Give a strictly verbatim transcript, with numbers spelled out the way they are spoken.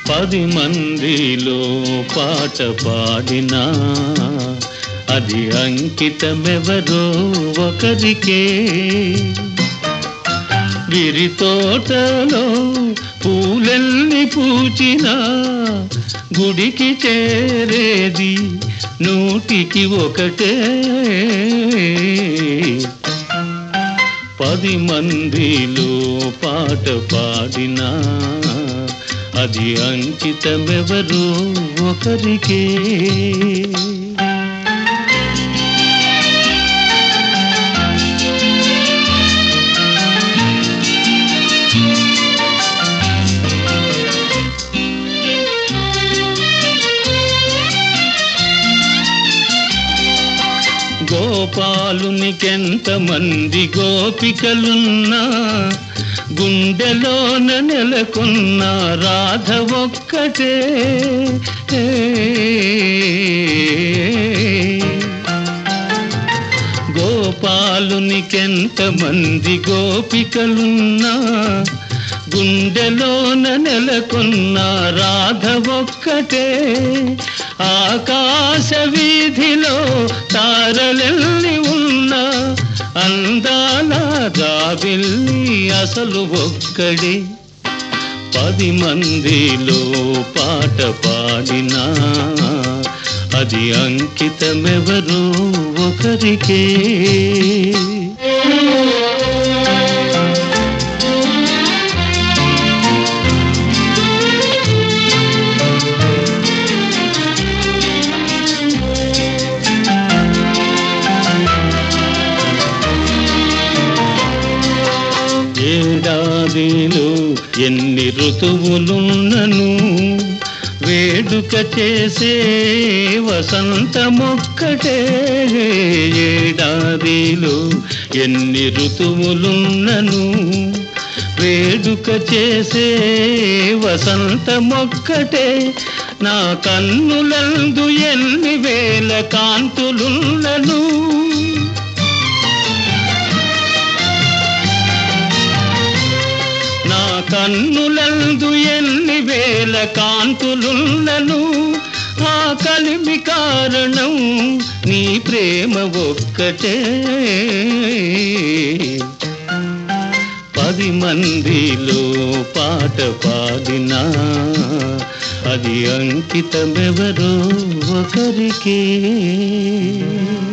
పది మందిలో పాట పాడినా అది అంకితమెవరో ఒకరికే. విరి తోటలో పూలెల్ని పూచినా గుడికి చేరేది నూటికి ఒకటే. పది మందిలో పాట పాడినా అది అంకితమెవరో ఒకరికే. గోపాలునికెంత మంది గోపికలున్నా గుండెలోన నెలకొన్న రాధ ఒక్కటే. గోపాలునికెంత మంది గోపికలున్నా గుండెలోన నెలకొన్న రాధ ఒక్కటే. ఆకాశ వీధిలో తారలెల్లి ఉన్నా అందాల జాబిల్లి అసలు ఒక్కడే. పది మందిలో పాట పాడినా అది అంకితమెవరో ఒకరికే. ఏడాదిలో ఎన్ని ఋతువులున్నను వేడుక చేసే వసంతమొక్కటే. ఏడాదిలో ఎన్ని ఋతువులున్నను వేడుక చేసే వసంతమొక్కటే. నా కన్నులందు ఎన్ని వేల కాంతులున్నను నా కన్నులందు ఎన్ని వేల కాంతులున్నను ఆ కలిమి కారణం నీ ప్రేమ ఒక్కటే. పది మందిలో పాట పాడినా అది అంకితమెవరో ఒకరికే.